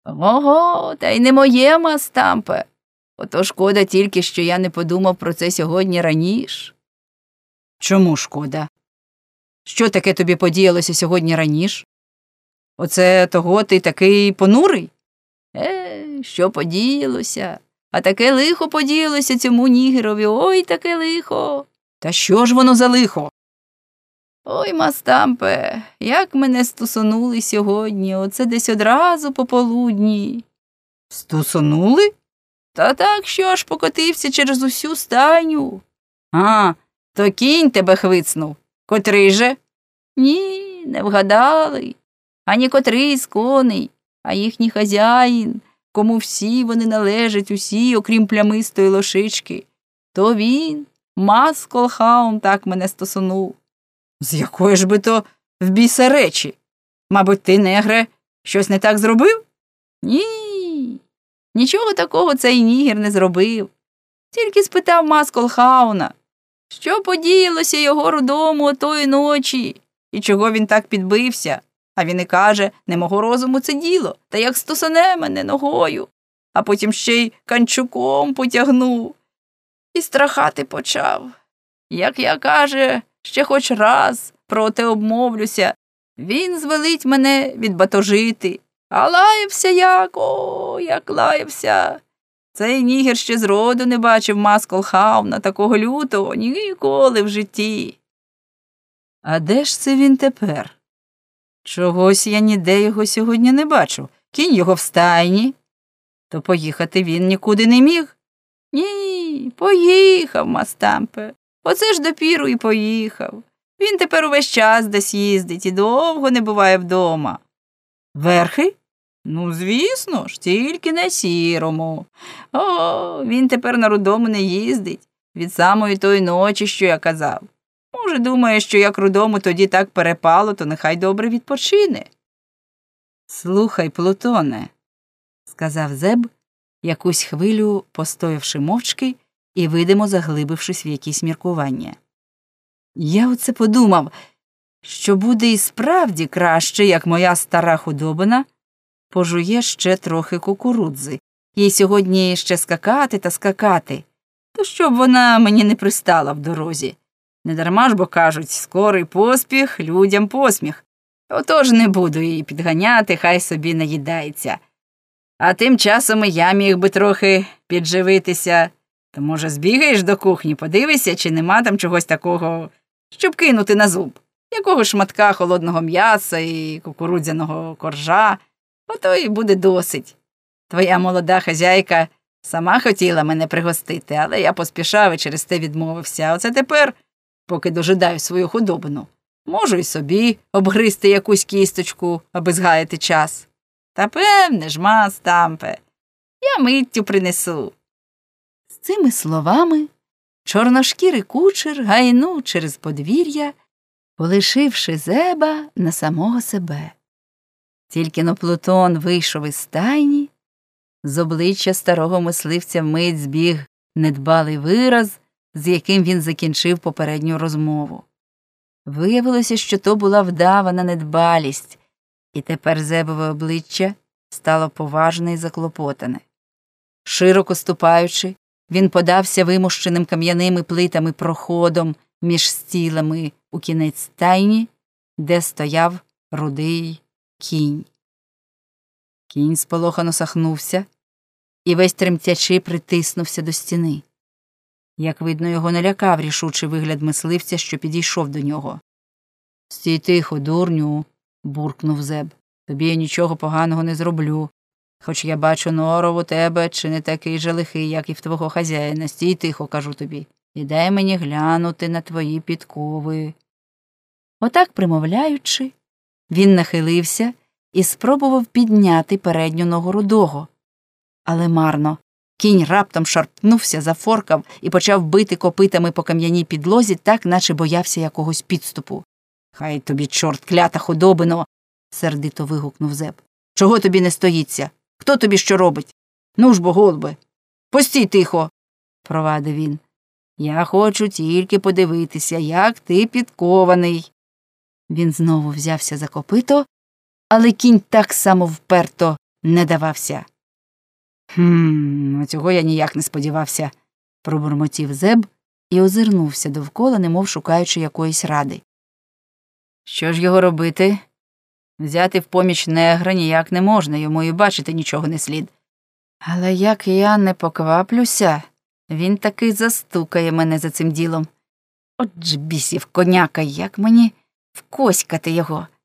Ого, та й не моє, Мастампе. Ото шкода тільки, що я не подумав про це сьогодні раніше. Чому шкода? Що таке тобі подіялося сьогодні раніше? Оце того ти такий понурий? Що подіялося? А таке лихо подіялося цьому нігерові, ой, таке лихо. Та що ж воно за лихо? Ой, Мастампе, як мене стусонули сьогодні, оце десь одразу пополудні. Стусонули? Та так, що аж покотився через усю стайню. А, то кінь тебе хвицнув. Котрий же? Ні, не вгадали. Ані котрий з коней, а їхній хазяїн, кому всі вони належать, усі, окрім плямистої лошички. То він, Масколхаун, так мене стосунув. З якої ж би то в біса речі? Мабуть, ти, негре, щось не так зробив? Ні, нічого такого цей нігер не зробив. Тільки спитав Масколхауна, що подіялося його рудому отої ночі, і чого він так підбився. А він і каже, не мого розуму це діло, та як стосоне мене ногою, а потім ще й канчуком потягнув. І страхати почав. Як я, каже, ще хоч раз про те обмовлюся, він звелить мене відбатожити. А лаявся як лаявся. Цей нігер ще зроду не бачив Масколхауна такого лютого ніколи в житті. А де ж це він тепер? Чогось я ніде його сьогодні не бачу. Кінь його в стайні. То поїхати він нікуди не міг? Ні, поїхав, Мастампе. Оце ж допіру і поїхав. Він тепер увесь час десь їздить і довго не буває вдома. Верхи? Ну, звісно ж, тільки на сірому. О, він тепер на рудому не їздить. Від самої тої ночі, що я казав. Може, думає, що як рудому тоді так перепало, то нехай добре відпочине. Слухай, Плутоне, сказав Зеб, якусь хвилю постоявши мовчки і видимо заглибившись в якісь міркування. Я оце подумав, що буде і справді краще, як моя стара худобина пожує ще трохи кукурудзи. Їй сьогодні ще скакати та скакати, то щоб вона мені не пристала в дорозі. Недарма ж, бо кажуть, скорий поспіх, людям посміх. Отож не буду її підганяти, хай собі наїдається. А тим часом і я міг би трохи підживитися. То, може, збігаєш до кухні, подивися, чи нема там чогось такого, щоб кинути на зуб. Якого шматка холодного м'яса і кукурудзяного коржа. Ото і буде досить. Твоя молода хазяйка сама хотіла мене пригостити, але я поспішав і через те відмовився. А оце тепер, поки дожидаю свою худобину, можу й собі обгризти якусь кісточку, аби згаяти час. Та певне ж, Мастампе, я миттю принесу. З цими словами чорношкірий кучер гайнув через подвір'я, полишивши Зеба на самого себе. Тільки-но Плутон вийшов із стайні, з обличчя старого мисливця вмить збіг недбалий вираз, з яким він закінчив попередню розмову. Виявилося, що то була вдавана недбалість, і тепер Зебове обличчя стало поважне і заклопотане. Широко ступаючи, він подався вимощеним кам'яними плитами проходом між стілами у кінець стайні, де стояв рудий кінь. Кінь сполохано сахнувся і весь тремтячи притиснувся до стіни. Як видно, його не лякав рішучий вигляд мисливця, що підійшов до нього. «Стій тихо, дурню», – буркнув Зеб. «Тобі я нічого поганого не зроблю. Хоч я бачу, норов у тебе чи не такий же лихий, як і в твого хазяїна. Стій тихо, кажу тобі, і дай мені глянути на твої підкови». Отак примовляючи, він нахилився і спробував підняти передню ногу рудого. Але марно. Кінь раптом шарпнувся, зафоркав і почав бити копитами по кам'яній підлозі, так, наче боявся якогось підступу. «Хай тобі, чорт, клята худобино!» – сердито вигукнув Зеб. «Чого тобі не стоїться? Хто тобі що робить? Ну ж бо, голубе! Постій тихо!» – провадив він. «Я хочу тільки подивитися, як ти підкований». Він знову взявся за копито, але кінь так само вперто не давався. Цього я ніяк не сподівався, пробурмотів Зеб і озирнувся довкола, немов шукаючи якоїсь ради. Що ж його робити? Взяти в поміч негра ніяк не можна, йому і бачити нічого не слід. Але як я не покваплюся, він таки застукає мене за цим ділом. От ж бісів коняка, як мені вкоськати його.